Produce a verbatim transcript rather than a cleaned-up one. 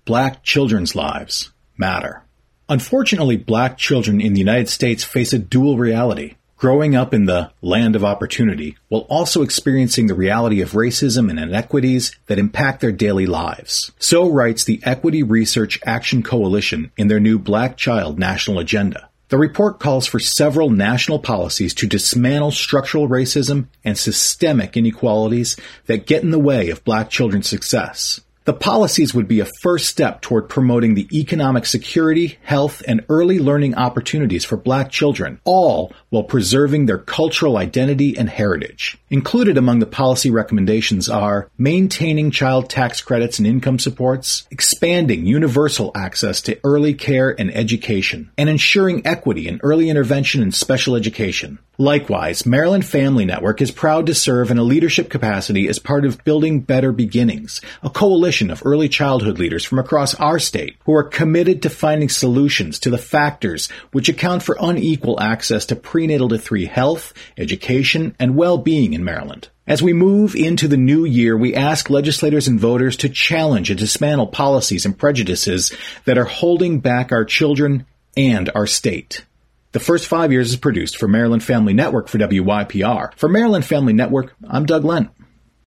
Black children's lives matter. Unfortunately, black children in the United States face a dual reality, growing up in the land of opportunity while also experiencing the reality of racism and inequities that impact their daily lives. So writes the Equity Research Action Coalition in their new Black Child National Agenda. The report calls for several national policies to dismantle structural racism and systemic inequalities that get in the way of black children's success. The policies would be a first step toward promoting the economic security, health, and early learning opportunities for black children, all while preserving their cultural identity and heritage. Included among the policy recommendations are maintaining child tax credits and income supports, expanding universal access to early care and education, and ensuring equity in early intervention and special education. Likewise, Maryland Family Network is proud to serve in a leadership capacity as part of Building Better Beginnings, a coalition of early childhood leaders from across our state who are committed to finding solutions to the factors which account for unequal access to prenatal to three health, education, and well-being in Maryland. As we move into the new year, we ask legislators and voters to challenge and dismantle policies and prejudices that are holding back our children and our state. The First Five Years is produced for Maryland Family Network for W Y P R. For Maryland Family Network, I'm Doug Lent.